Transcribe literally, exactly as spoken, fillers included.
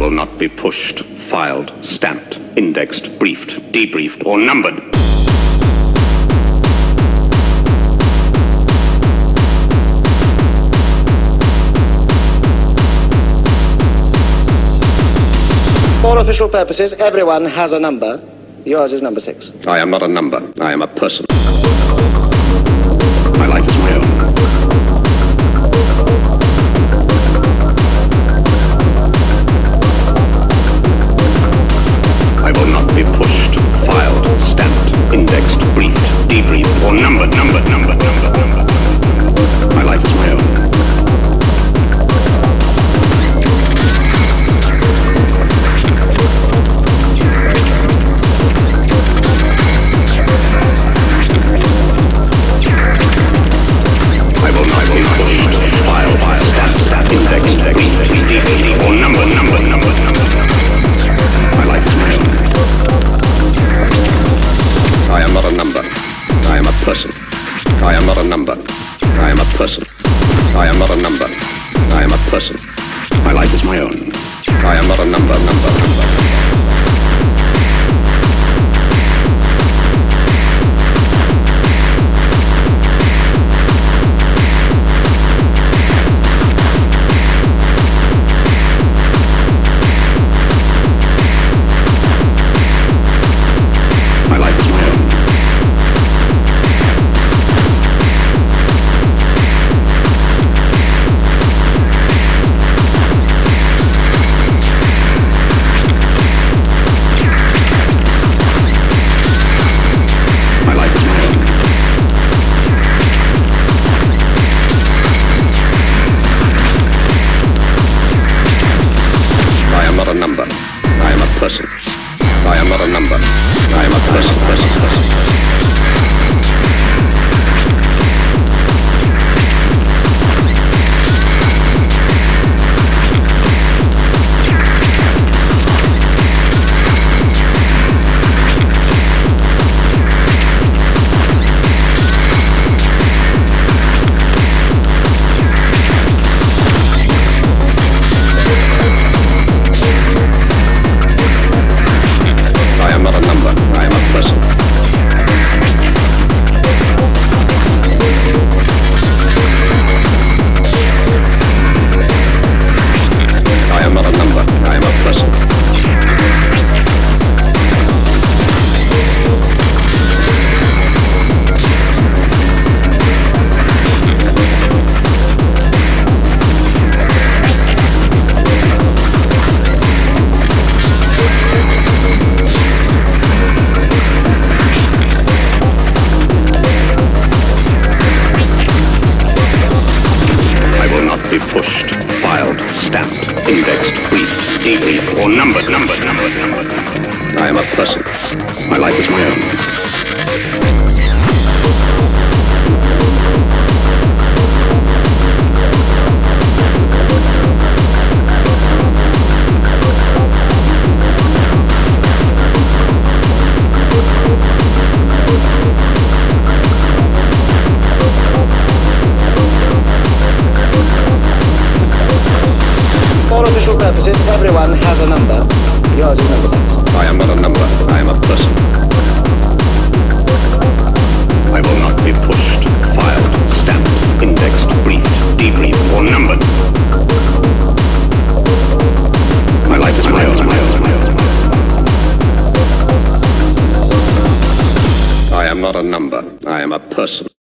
will not be pushed, filed, stamped, indexed, briefed, debriefed, or numbered. For official purposes, everyone has a number. Yours is number six. I am not a number. I am a person. My life is my own. I will not be pushed, filed, stamped, indexed, briefed, debriefed, or numbered, numbered, numbered, numbered, numbered. My life is my own. Person. I am not a number. I am a person. I am not a number. I am a person. My life is my own. I am not a number, number, number. Everyone has a number. Yours is number six. I am not a number. I am a person. I will not be pushed, filed, stamped, indexed, briefed, debriefed, or numbered.